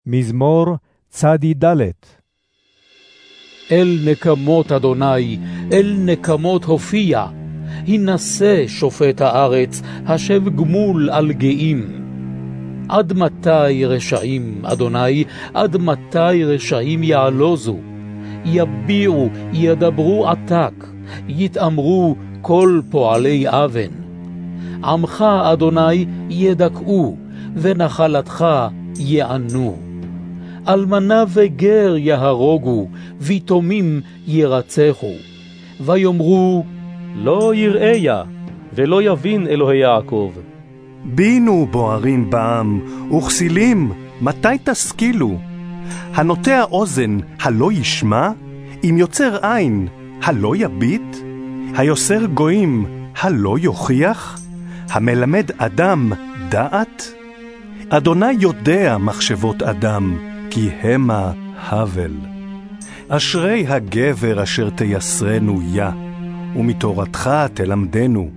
מזמור צ"ד. אל נקמות אדוני, אל נקמות הופיע, הנשא שופט הארץ, השב גמול על גאים. עד מתי רשעים, אדוני, עד מתי רשעים יעלוזו? יביעו, ידברו עתק, יתאמרו כל פועלי אבן. עמך, אדוני, ידכאו, ונחלתך יענו. אלמנה וגר יהרוגו, ויתומים ירצחו. ויאמרו, לא יראיה, ולא יבין אלוהי יעקב. בינו בוערים בעם, וכסילים, מתי תשכילו? הנוטע אוזן, הלא ישמע? אם יוצר עין, הלא יביט? היוסר גויים, הלא יוכיח? המלמד אדם דעת? אדוני יודע מחשבות אדם, כי המה הבל. אשרי הגבר אשר תייסרנו יה, ומתורתך תלמדנו.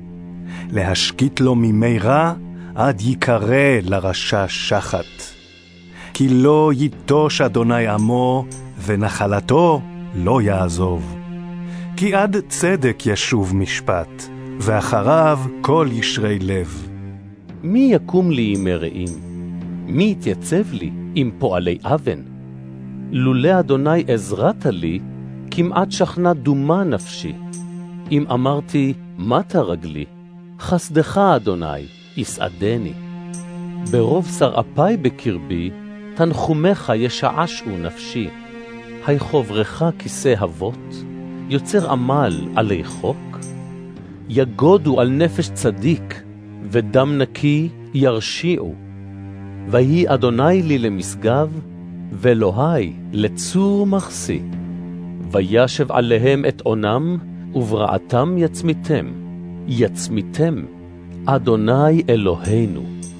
להשקיט לו ממי רע, עד יקרא לרשע שחת. כי לא יתוש אדוני עמו, ונחלתו לא יעזוב. כי עד צדק ישוב משפט, ואחריו כל ישרי לב. מי יקום לי עם מרעים? מי יתייצב לי עם פועלי אבן? לולא אדוני עזרת לי, כמעט שכנה דומה נפשי. אם אמרתי, מתה רגלי, חסדך אדוני, יסעדני. ברוב שרעפי בקרבי, תנחומך ישעשעו נפשי. היחוברך כיסא אבות, יוצר עמל עלי חוק? יגודו על נפש צדיק, ודם נקי ירשיעו. ויהי אדוני לי למשגב, ואלוהי לצור מחסי. וישב עליהם את עונם, וברעתם יצמיתם. יצמיתם, אדוני אלוהינו.